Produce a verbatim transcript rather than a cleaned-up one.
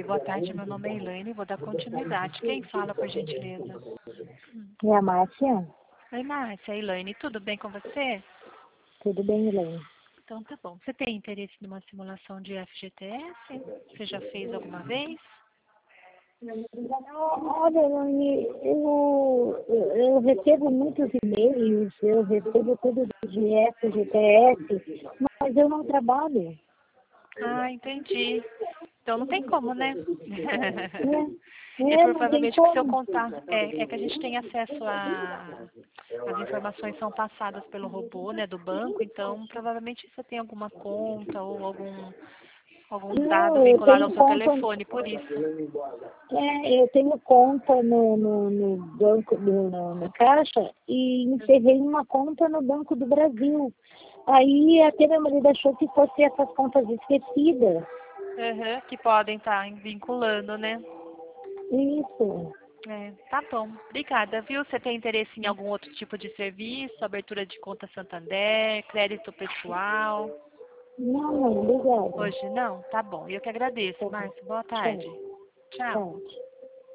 boa tarde. Meu nome é Elaine, vou dar continuidade. Quem fala, por gentileza? É a Márcia? Oi, Márcia, Elaine, tudo bem com você? Tudo bem, Elaine? Então tá bom. Você tem interesse numa simulação de F G T S? Você já fez alguma vez? Olha, Elaine, eu, eu recebo muitos e-mails, eu recebo tudo de F G T S, mas eu não trabalho. Ah, entendi. Então não tem como, né? É, É é não tem provavelmente que o seu como. contato. É, é que a gente tem acesso a. As informações são passadas pelo robô, né, do banco, então provavelmente você tem alguma conta ou algum, algum dado Não, eu vinculado ao tenho seu conta, telefone, por isso. é, eu tenho conta no, no, no banco, no, no, na Caixa, e encerrei uma conta no Banco do Brasil. Aí até meu marido achou que fosse essas contas esquecidas. Uhum, que podem estar vinculando, né? Isso. É, tá bom. Obrigada, viu? Você tem interesse em algum outro tipo de serviço? Abertura de conta Santander, crédito pessoal? Não, não, obrigada. Hoje não? Tá bom. Eu que agradeço, Tá bom. Márcia. Boa tarde. Tchau. Tchau. Tchau.